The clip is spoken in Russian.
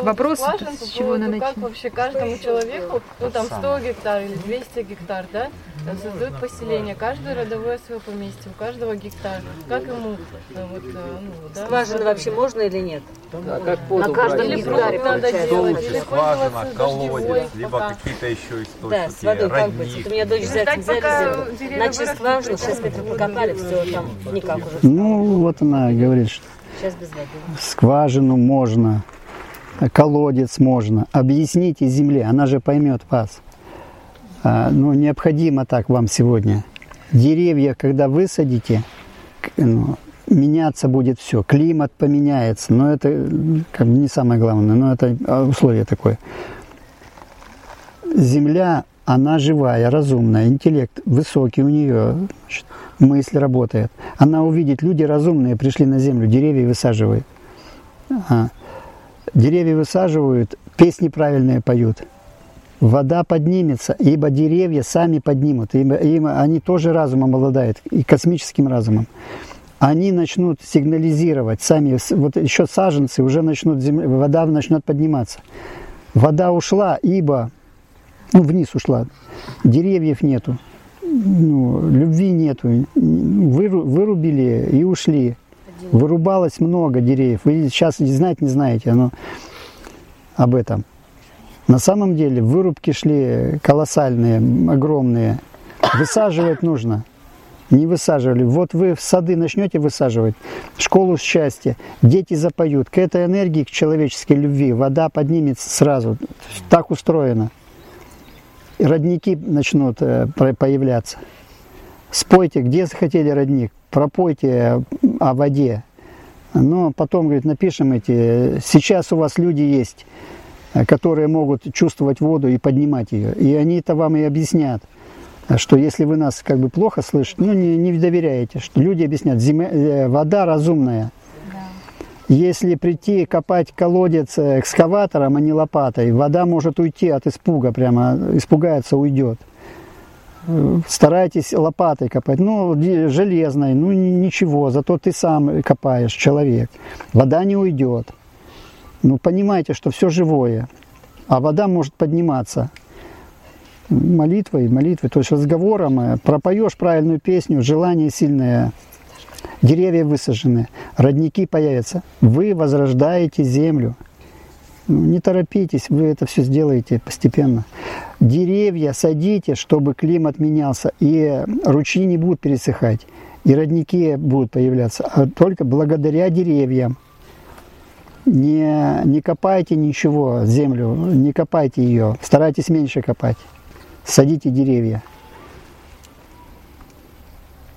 вопрос, скважин с по чего поводу, начать? как вообще каждому человеку, ну там 100 гектар или 200 гектар, да, создают поселение, каждое родовое свое поместье, у каждого гектар. Как ему, да, Скважины вообще можно или нет? А как воду На каждом брать? гектаре надо получается. делать, Что или лучше, скважина, пользоваться колодец, дождевой либо пока. какие-то еще Да, с источники, водой как быть? родник. Вот у меня дочь взяли пока землю. деревья Начали вырастут, скважину, 6 метров покопали, все, там никак уже. Ну, вот она говорит, что Сейчас без воды. скважину можно, колодец можно. Объясните земле, она же поймет вас. Ну, необходимо так вам сегодня. Деревья, когда высадите, меняться будет все. Климат поменяется, но это как бы не самое главное, но это условие такое. Земля, она живая, разумная, интеллект высокий у нее, значит, мысль работает. Она увидит, люди разумные пришли на землю, деревья высаживают. Деревья высаживают, песни правильные поют. Вода поднимется, ибо деревья сами поднимут, ибо они тоже разумом обладают, и космическим разумом. Они начнут сигнализировать сами, вот еще саженцы, уже начнут, вода начнет подниматься. Вода ушла, ибо, вниз ушла, деревьев нету, любви нету, вырубили и ушли. Вырубалось много деревьев, вы сейчас знать не знаете об этом. На самом деле вырубки шли колоссальные, огромные. Высаживать нужно. Не высаживали. Вот вы в сады начнете высаживать, школу счастья, дети запоют. К этой энергии, к человеческой любви вода поднимется сразу. Так устроено. И родники начнут появляться. Спойте, где захотели родник, пропойте о воде. Но потом, говорит, напишем эти. Сейчас у вас люди есть, которые могут чувствовать воду и поднимать ее. И они это вам и объяснят, что если вы нас как бы плохо слышите, не доверяете, что люди объяснят, вода разумная. Да. Если прийти копать колодец экскаватором, а не лопатой, вода может уйти от испуга, прямо испугается, уйдет. Старайтесь лопатой копать, железной, ничего, зато ты сам копаешь, человек. Вода не уйдет. Понимаете, что все живое, а вода может подниматься молитвой, то есть разговором, пропоешь правильную песню, желание сильное, деревья высажены, родники появятся, вы возрождаете землю. Не торопитесь, вы это все сделаете постепенно. Деревья садите, чтобы климат менялся, и ручьи не будут пересыхать, и родники будут появляться, а только благодаря деревьям. Не копайте ничего, землю, не копайте ее, старайтесь меньше копать, садите деревья.